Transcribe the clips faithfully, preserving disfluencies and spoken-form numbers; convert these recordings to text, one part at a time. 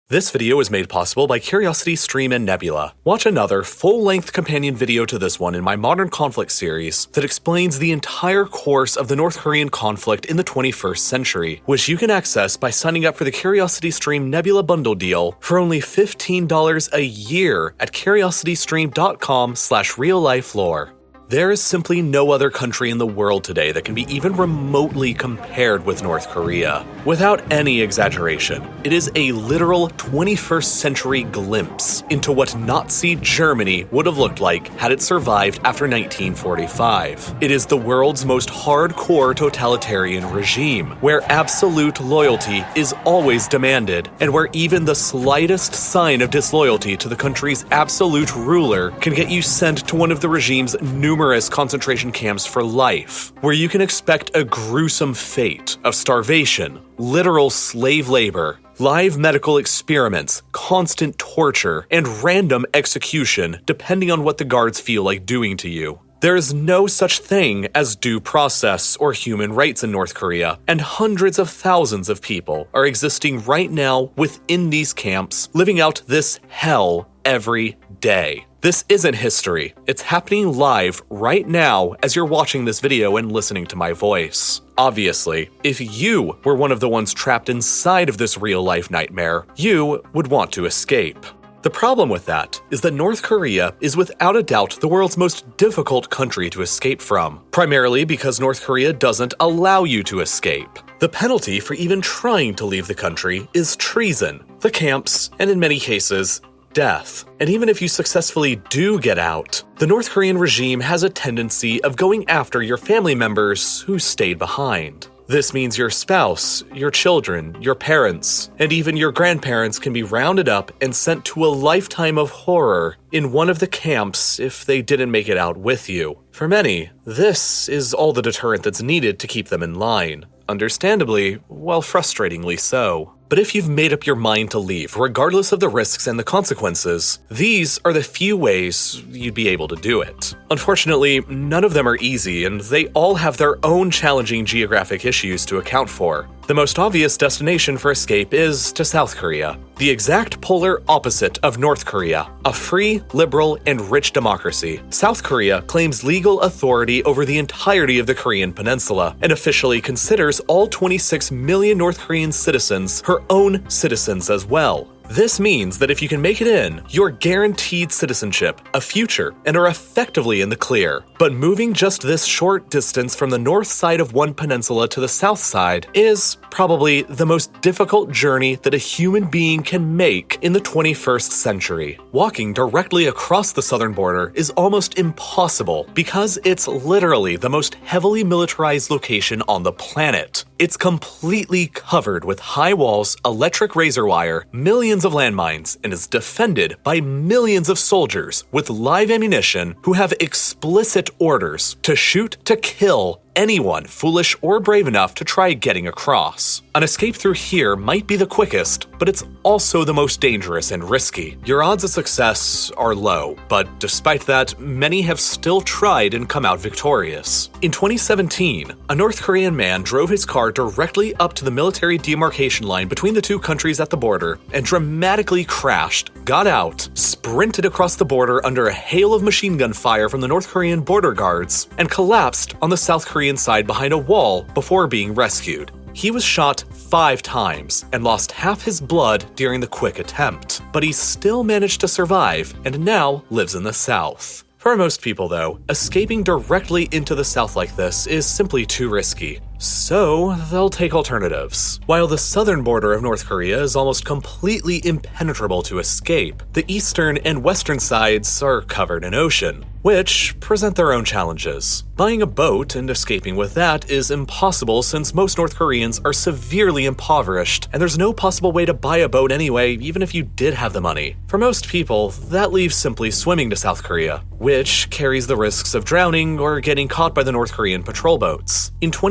This video is made possible by CuriosityStream and Nebula. Watch another, full-length companion video to this one in my Modern Conflict series that explains the entire course of the North Korean conflict in the twenty-first century, which you can access by signing up for the CuriosityStream Nebula bundle deal for only fifteen dollars a year at curiositystream.com slash real-life-lore. There is simply no other country in the world today that can be even remotely compared with North Korea. Without any exaggeration, it is a literal twenty-first century glimpse into what Nazi Germany would have looked like had it survived after nineteen forty-five. It is the world's most hardcore totalitarian regime, where absolute loyalty is always demanded, and where even the slightest sign of disloyalty to the country's absolute ruler can get you sent to one of the regime's numerous concentration camps for life, where you can expect a gruesome fate of starvation, literal slave labor, live medical experiments, constant torture, and random execution depending on what the guards feel like doing to you. There is no such thing as due process or human rights in North Korea, and hundreds of thousands of people are existing right now within these camps, living out this hell every day. This isn't history. It's happening live right now as you're watching this video and listening to my voice. Obviously, if you were one of the ones trapped inside of this real-life nightmare, you would want to escape. The problem with that is that North Korea is without a doubt the world's most difficult country to escape from, primarily because North Korea doesn't allow you to escape. The penalty for even trying to leave the country is treason, the camps, and in many cases, death. And even if you successfully do get out, the North Korean regime has a tendency of going after your family members who stayed behind. This means your spouse, your children, your parents, and even your grandparents can be rounded up and sent to a lifetime of horror in one of the camps if they didn't make it out with you. For many, this is all the deterrent that's needed to keep them in line. Understandably, well, frustratingly so. But if you've made up your mind to leave, regardless of the risks and the consequences, these are the few ways you'd be able to do it. Unfortunately, none of them are easy, and they all have their own challenging geographic issues to account for. The most obvious destination for escape is to South Korea, the exact polar opposite of North Korea, a free, liberal, and rich democracy. South Korea claims legal authority over the entirety of the Korean peninsula, and officially considers all twenty-six million North Korean citizens her own citizens as well. This means that if you can make it in, you're guaranteed citizenship, a future, and are effectively in the clear. But moving just this short distance from the north side of one peninsula to the south side is probably the most difficult journey that a human being can make in the twenty-first century. Walking directly across the southern border is almost impossible because it's literally the most heavily militarized location on the planet. It's completely covered with high walls, electric razor wire, millions of landmines, and is defended by millions of soldiers with live ammunition who have explicit orders to shoot to kill anyone foolish or brave enough to try getting across. An escape through here might be the quickest, but it's also the most dangerous and risky. Your odds of success are low, but despite that, many have still tried and come out victorious. In twenty seventeen, a North Korean man drove his car directly up to the military demarcation line between the two countries at the border and dramatically crashed, got out, sprinted across the border under a hail of machine gun fire from the North Korean border guards, and collapsed on the South Korean side behind a wall before being rescued. He was shot five times and lost half his blood during the quick attempt, but he still managed to survive and now lives in the South. For most people, though, escaping directly into the South like this is simply too risky. So, they'll take alternatives. While the southern border of North Korea is almost completely impenetrable to escape, the eastern and western sides are covered in ocean, which present their own challenges. Buying a boat and escaping with that is impossible since most North Koreans are severely impoverished, and there's no possible way to buy a boat anyway, even if you did have the money. For most people, that leaves simply swimming to South Korea, which carries the risks of drowning or getting caught by the North Korean patrol boats. In twenty sixteen,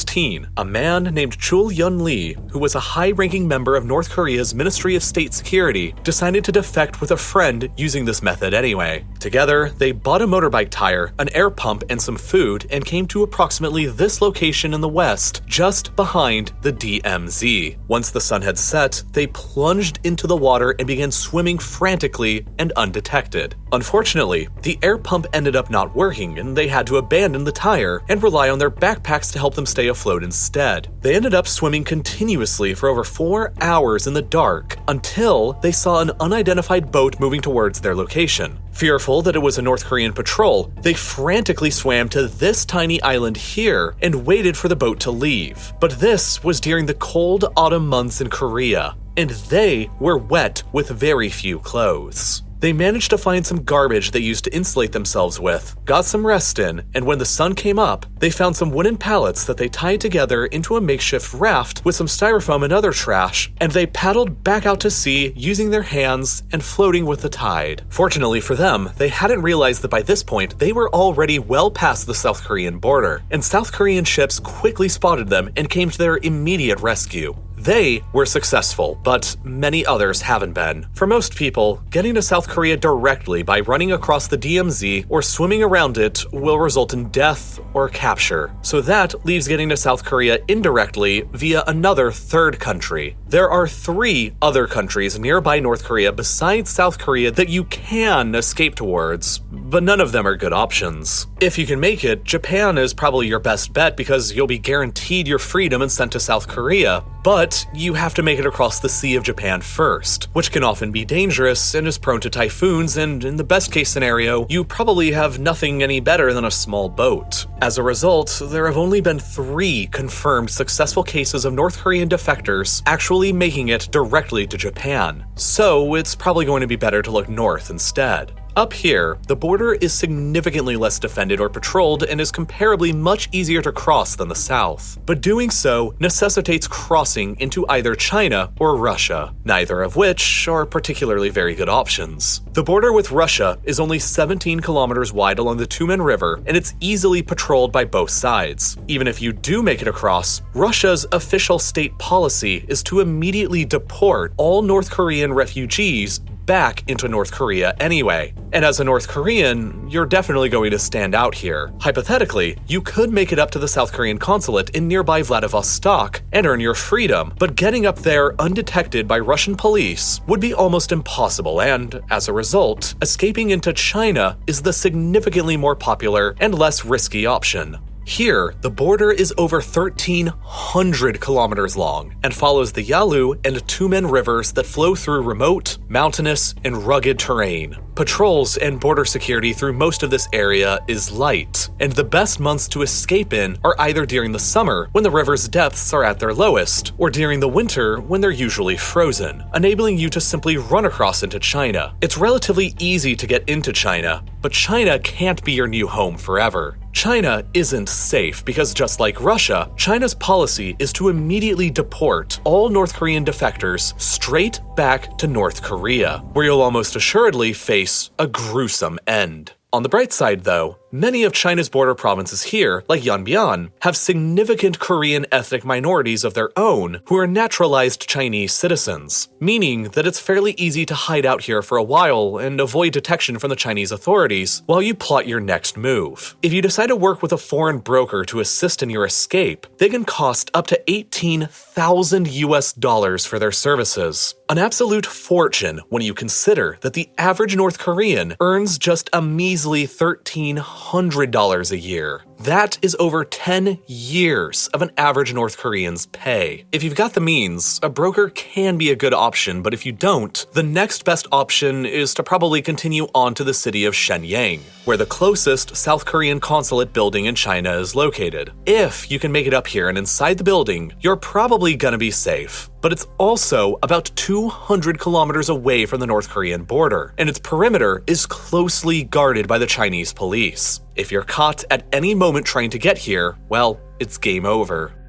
sixteen, a man named Chul Yun-lee, who was a high-ranking member of North Korea's Ministry of State Security, decided to defect with a friend using this method anyway. Together, they bought a motorbike tire, an air pump, and some food, and came to approximately this location in the west, just behind the D M Z. Once the sun had set, they plunged into the water and began swimming frantically and undetected. Unfortunately, the air pump ended up not working, and they had to abandon the tire and rely on their backpacks to help them stay afloat instead. They ended up swimming continuously for over four hours in the dark until they saw an unidentified boat moving towards their location. Fearful that it was a North Korean patrol, they frantically swam to this tiny island here and waited for the boat to leave. But this was during the cold autumn months in Korea, and they were wet with very few clothes. They managed to find some garbage they used to insulate themselves with, got some rest in, and when the sun came up, they found some wooden pallets that they tied together into a makeshift raft with some styrofoam and other trash, and they paddled back out to sea using their hands and floating with the tide. Fortunately for them, they hadn't realized that by this point, they were already well past the South Korean border, and South Korean ships quickly spotted them and came to their immediate rescue. They were successful, but many others haven't been. For most people, getting to South Korea directly by running across the D M Z or swimming around it will result in death or capture. So that leaves getting to South Korea indirectly via another third country. There are three other countries nearby North Korea besides South Korea that you can escape towards, but none of them are good options. If you can make it, Japan is probably your best bet because you'll be guaranteed your freedom and sent to South Korea. But you have to make it across the Sea of Japan first, which can often be dangerous and is prone to typhoons, and in the best case scenario, you probably have nothing any better than a small boat. As a result, there have only been three confirmed successful cases of North Korean defectors actually making it directly to Japan. So it's probably going to be better to look north instead. Up here, the border is significantly less defended or patrolled and is comparably much easier to cross than the south. But doing so necessitates crossing into either China or Russia, neither of which are particularly very good options. The border with Russia is only seventeen kilometers wide along the Tumen River, and it's easily patrolled by both sides. Even if you do make it across, Russia's official state policy is to immediately deport all North Korean refugees back into North Korea anyway. And as a North Korean, you're definitely going to stand out here. Hypothetically, you could make it up to the South Korean consulate in nearby Vladivostok and earn your freedom, but getting up there undetected by Russian police would be almost impossible, and as a result, escaping into China is the significantly more popular and less risky option. Here, the border is over thirteen hundred kilometers long and follows the Yalu and Tumen rivers that flow through remote, mountainous, and rugged terrain. Patrols and border security through most of this area is light, and the best months to escape in are either during the summer, when the river's depths are at their lowest, or during the winter, when they're usually frozen, enabling you to simply run across into China. It's relatively easy to get into China, but China can't be your new home forever. China isn't safe because just like Russia, China's policy is to immediately deport all North Korean defectors straight back to North Korea, where you'll almost assuredly face a gruesome end. On the bright side, though, many of China's border provinces here, like Yanbian, have significant Korean ethnic minorities of their own who are naturalized Chinese citizens, meaning that it's fairly easy to hide out here for a while and avoid detection from the Chinese authorities while you plot your next move. If you decide to work with a foreign broker to assist in your escape, they can cost up to eighteen thousand U S dollars for their services. An absolute fortune when you consider that the average North Korean earns just a measly thirteen hundred dollars a year. That is over ten years of an average North Korean's pay. If you've got the means, a broker can be a good option, but if you don't, the next best option is to probably continue on to the city of Shenyang, where the closest South Korean consulate building in China is located. If you can make it up here and inside the building, you're probably gonna be safe. But it's also about two hundred kilometers away from the North Korean border, and its perimeter is closely guarded by the Chinese police. If you're caught at any moment trying to get here, well, it's game over.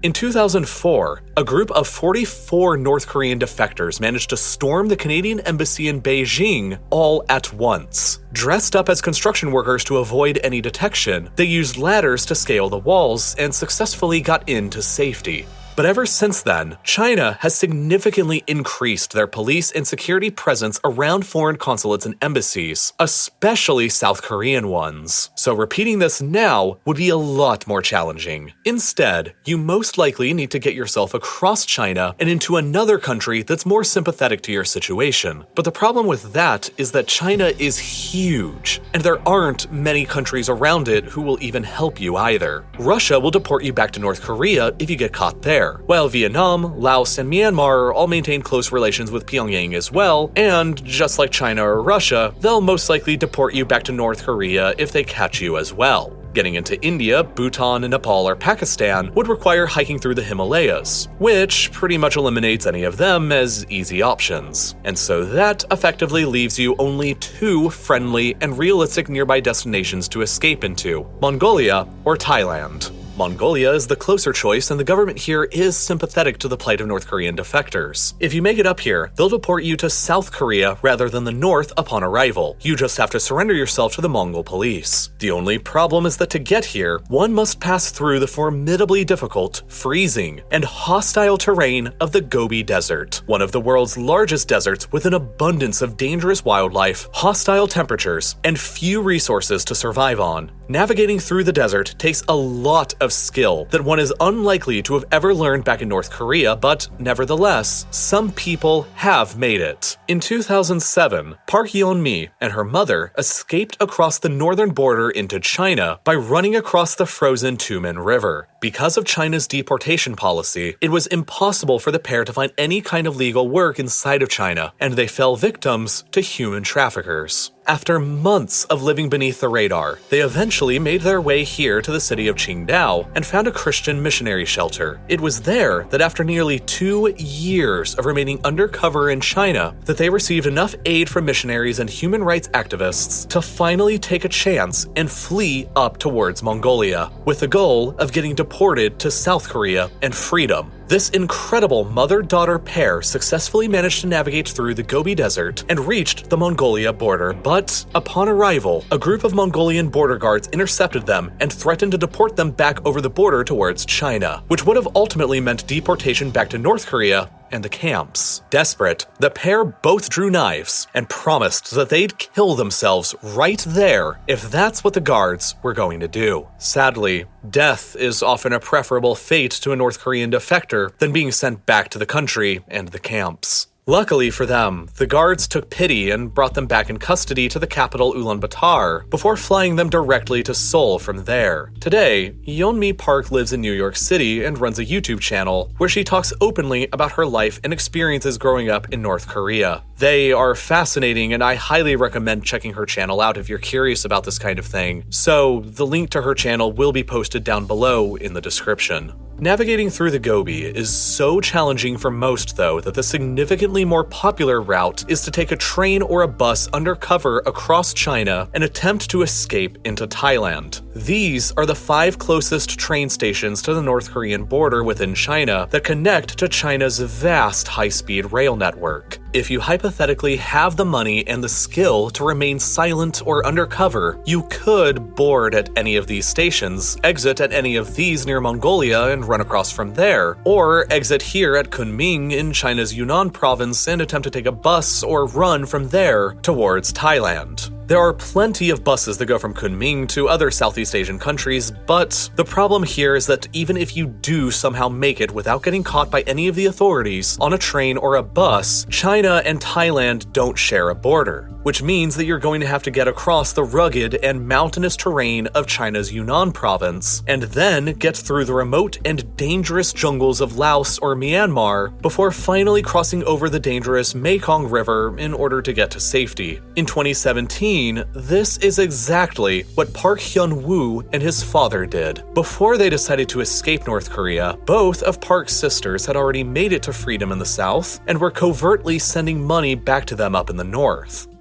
In two thousand four, a group of forty-four North Korean defectors managed to storm the Canadian embassy in Beijing all at once. Dressed up as construction workers to avoid any detection, they used ladders to scale the walls and successfully got into safety. But ever since then, China has significantly increased their police and security presence around foreign consulates and embassies, especially South Korean ones. So repeating this now would be a lot more challenging. Instead, you most likely need to get yourself across China and into another country that's more sympathetic to your situation. But the problem with that is that China is huge, and there aren't many countries around it who will even help you either. Russia will deport you back to North Korea if you get caught there, while Vietnam, Laos, and Myanmar all maintain close relations with Pyongyang as well, and just like China or Russia, they'll most likely deport you back to North Korea if they catch you as well. Getting into India, Bhutan, Nepal, or Pakistan would require hiking through the Himalayas, which pretty much eliminates any of them as easy options. And so that effectively leaves you only two friendly and realistic nearby destinations to escape into: Mongolia or Thailand. Mongolia is the closer choice, and the government here is sympathetic to the plight of North Korean defectors. If you make it up here, they'll deport you to South Korea rather than the North upon arrival. You just have to surrender yourself to the Mongol police. The only problem is that to get here, one must pass through the formidably difficult, freezing, and hostile terrain of the Gobi Desert, one of the world's largest deserts with an abundance of dangerous wildlife, hostile temperatures, and few resources to survive on. Navigating through the desert takes a lot of skill that one is unlikely to have ever learned back in North Korea, but nevertheless, some people have made it. In two thousand seven, Park Yeon-mi and her mother escaped across the northern border into China by running across the frozen Tumen River. Because of China's deportation policy, it was impossible for the pair to find any kind of legal work inside of China, and they fell victims to human traffickers. After months of living beneath the radar, they eventually made their way here to the city of Qingdao and found a Christian missionary shelter. It was there that after nearly two years of remaining undercover in China, that they received enough aid from missionaries and human rights activists to finally take a chance and flee up towards Mongolia, with the goal of getting deported to South Korea and freedom. This incredible mother-daughter pair successfully managed to navigate through the Gobi Desert and reached the Mongolia border, but upon arrival, a group of Mongolian border guards intercepted them and threatened to deport them back over the border towards China, which would have ultimately meant deportation back to North Korea and the camps. Desperate, the pair both drew knives and promised that they'd kill themselves right there if that's what the guards were going to do. Sadly, death is often a preferable fate to a North Korean defector than being sent back to the country and the camps. Luckily for them, the guards took pity and brought them back in custody to the capital Ulaanbaatar before flying them directly to Seoul from there. Today, Yeon-mi Park lives in New York City and runs a YouTube channel where she talks openly about her life and experiences growing up in North Korea. They are fascinating, and I highly recommend checking her channel out if you're curious about this kind of thing, so the link to her channel will be posted down below in the description. Navigating through the Gobi is so challenging for most, though, that the significantly more popular route is to take a train or a bus undercover across China and attempt to escape into Thailand. These are the five closest train stations to the North Korean border within China that connect to China's vast high-speed rail network. If you hypothetically have the money and the skill to remain silent or undercover, you could board at any of these stations, exit at any of these near Mongolia and run across from there, or exit here at Kunming in China's Yunnan province and attempt to take a bus or run from there towards Thailand. There are plenty of buses that go from Kunming to other Southeast Asian countries, but the problem here is that even if you do somehow make it without getting caught by any of the authorities on a train or a bus, China and Thailand don't share a border, which means that you're going to have to get across the rugged and mountainous terrain of China's Yunnan province, and then get through the remote and dangerous jungles of Laos or Myanmar before finally crossing over the dangerous Mekong River in order to get to safety. In twenty seventeen, this is exactly what Park Hyun-woo and his father did. Before they decided to escape North Korea, both of Park's sisters had already made it to freedom in the south and were covertly sending money back to them up in the north.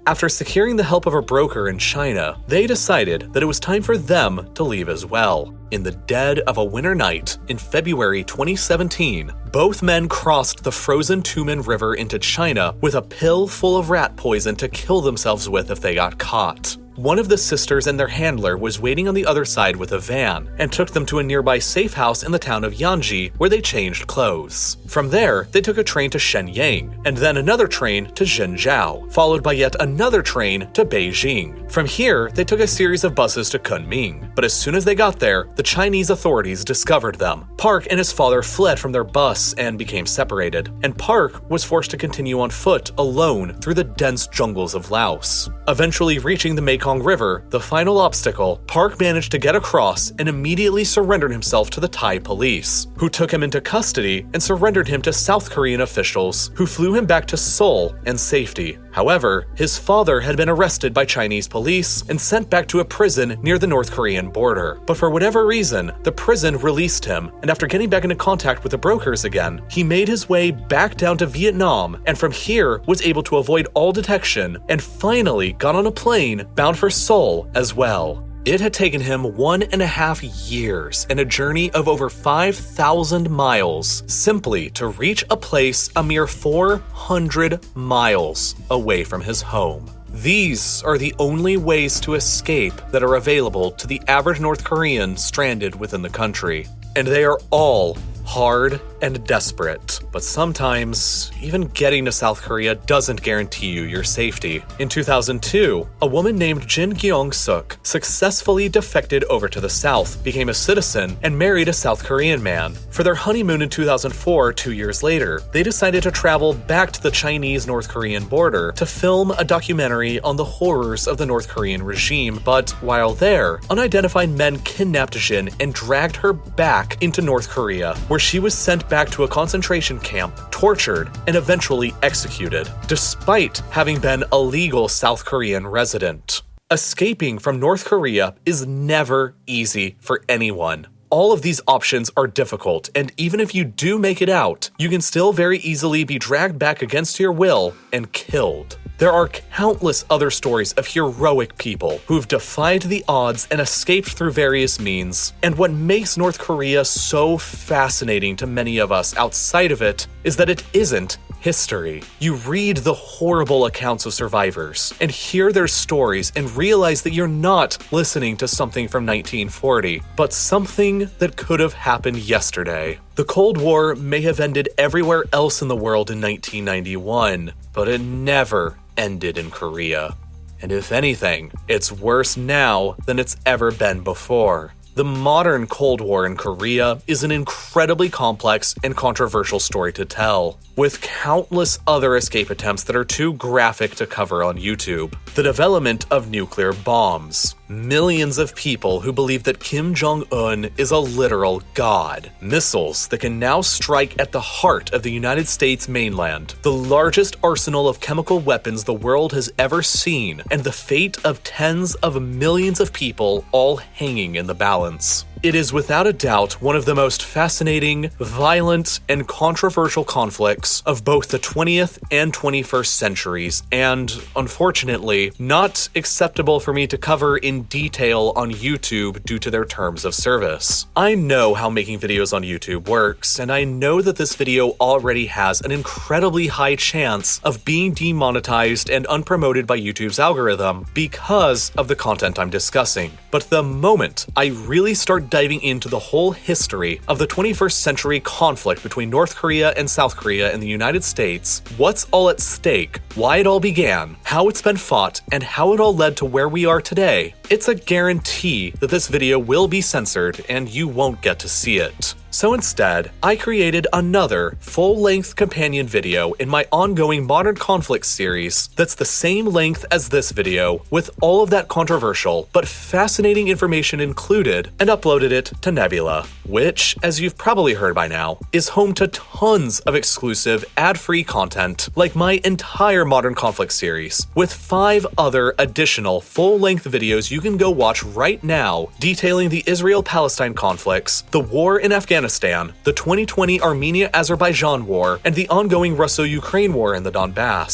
After securing the help of a broker in China, they decided that it was time for them to leave as well. In the dead of a winter night in February twenty seventeen, both men crossed the frozen Tumen River into China with a pill full of rat poison to kill themselves with if they got caught. One of the sisters and their handler was waiting on the other side with a van and took them to a nearby safe house in the town of Yanji where they changed clothes. From there, they took a train to Shenyang and then another train to Zhengzhou, followed by yet another train to Beijing. From here, they took a series of buses to Kunming, but as soon as they got there, the Chinese authorities discovered them. Park and his father fled from their bus and became separated, and Park was forced to continue on foot alone through the dense jungles of Laos. Eventually reaching the Mekong River, the final obstacle, Park managed to get across and immediately surrendered himself to the Thai police, who took him into custody and surrendered him to South Korean officials, who flew him back to Seoul in safety. However, his father had been arrested by Chinese police and sent back to a prison near the North Korean border. But for whatever reason, the prison released him, and after getting back into contact with the brokers again, he made his way back down to Vietnam, and from here was able to avoid all detection, and finally got on a plane bound for Seoul as well. It had taken him one and a half years and a journey of over five thousand miles simply to reach a place a mere four hundred miles away from his home. These are the only ways to escape that are available to the average North Korean stranded within the country. And they are all hard and desperate, but sometimes even getting to South Korea doesn't guarantee you your safety. In two thousand two, a woman named Jin Kyung-suk successfully defected over to the south, became a citizen, and married a South Korean man. For their honeymoon in two thousand four, two years later, they decided to travel back to the Chinese-North Korean border to film a documentary on the horrors of the North Korean regime, but while there, unidentified men kidnapped Jin and dragged her back into North Korea, where she was sent back to a concentration camp, tortured, and eventually executed, despite having been a legal South Korean resident. Escaping from North Korea is never easy for anyone. All of these options are difficult, and even if you do make it out, you can still very easily be dragged back against your will and killed. There are countless other stories of heroic people who've defied the odds and escaped through various means. And what makes North Korea so fascinating to many of us outside of it is that it isn't history. You read the horrible accounts of survivors and hear their stories and realize that you're not listening to something from nineteen forty, but something that could have happened yesterday. The Cold War may have ended everywhere else in the world in nineteen ninety-one, but it never ended in Korea. And if anything, it's worse now than it's ever been before. The modern Cold War in Korea is an incredibly complex and controversial story to tell, with countless other escape attempts that are too graphic to cover on YouTube. The development of nuclear bombs, millions of people who believe that Kim Jong-un is a literal god, missiles that can now strike at the heart of the United States mainland, the largest arsenal of chemical weapons the world has ever seen, and the fate of tens of millions of people all hanging in the balance. It is without a doubt one of the most fascinating, violent, and controversial conflicts of both the twentieth and twenty-first centuries, and, unfortunately, not acceptable for me to cover in detail on YouTube due to their terms of service. I know how making videos on YouTube works, and I know that this video already has an incredibly high chance of being demonetized and unpromoted by YouTube's algorithm because of the content I'm discussing. But the moment I really start diving into the whole history of the twenty-first century conflict between North Korea and South Korea in the United States, what's all at stake, why it all began, how it's been fought, and how it all led to where we are today, it's a guarantee that this video will be censored and you won't get to see it. So instead, I created another full-length companion video in my ongoing Modern Conflict series that's the same length as this video, with all of that controversial but fascinating information included, and uploaded it to Nebula, which, as you've probably heard by now, is home to tons of exclusive ad-free content like my entire Modern Conflict series, with five other additional full-length videos you can go watch right now detailing the Israel-Palestine conflicts, the war in Afghanistan, the twenty twenty Armenia-Azerbaijan war, and the ongoing Russo-Ukraine war in the Donbass.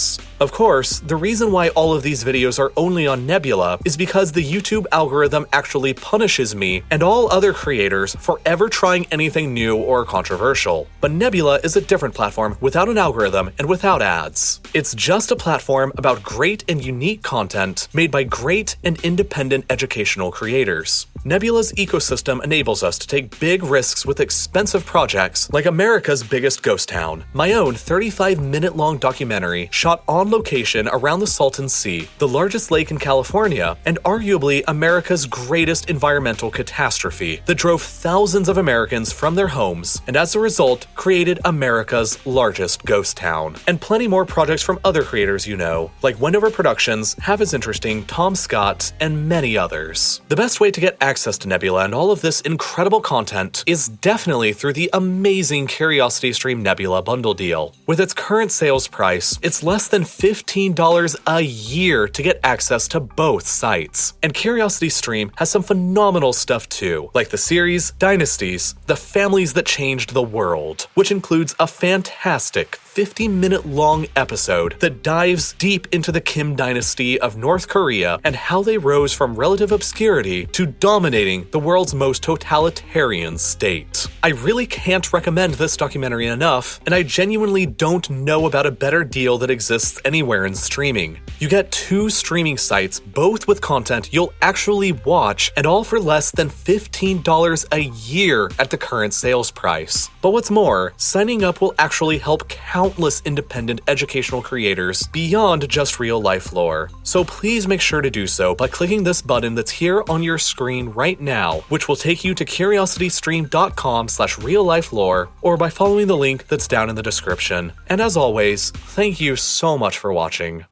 Of course, the reason why all of these videos are only on Nebula is because the YouTube algorithm actually punishes me and all other creators for ever trying anything new or controversial. But Nebula is a different platform without an algorithm and without ads. It's just a platform about great and unique content made by great and independent educational creators. Nebula's ecosystem enables us to take big risks with expensive projects like America's Biggest Ghost Town, my own thirty-five minute long documentary shot on location around the Salton Sea, the largest lake in California, and arguably America's greatest environmental catastrophe that drove thousands of Americans from their homes and as a result created America's largest ghost town. And plenty more projects from other creators you know, like Wendover Productions, Half as Interesting, Tom Scott, and many others. The best way to get access to Nebula and all of this incredible content is definitely through the amazing CuriosityStream Nebula bundle deal. With its current sales price, it's less than fifteen dollars a year to get access to both sites. And CuriosityStream has some phenomenal stuff too, like the series Dynasties, The Families That Changed the World, which includes a fantastic fifty minute long episode that dives deep into the Kim dynasty of North Korea and how they rose from relative obscurity to dominating the world's most totalitarian state. I really can't recommend this documentary enough, and I genuinely don't know about a better deal that exists anywhere in streaming. You get two streaming sites, both with content you'll actually watch, and all for less than fifteen dollars a year at the current sales price. But what's more, signing up will actually help countless independent educational creators beyond just real-life lore. So please make sure to do so by clicking this button that's here on your screen right now, which will take you to curiositystream dot com slash real life lore, or by following the link that's down in the description. And as always, thank you so much for watching.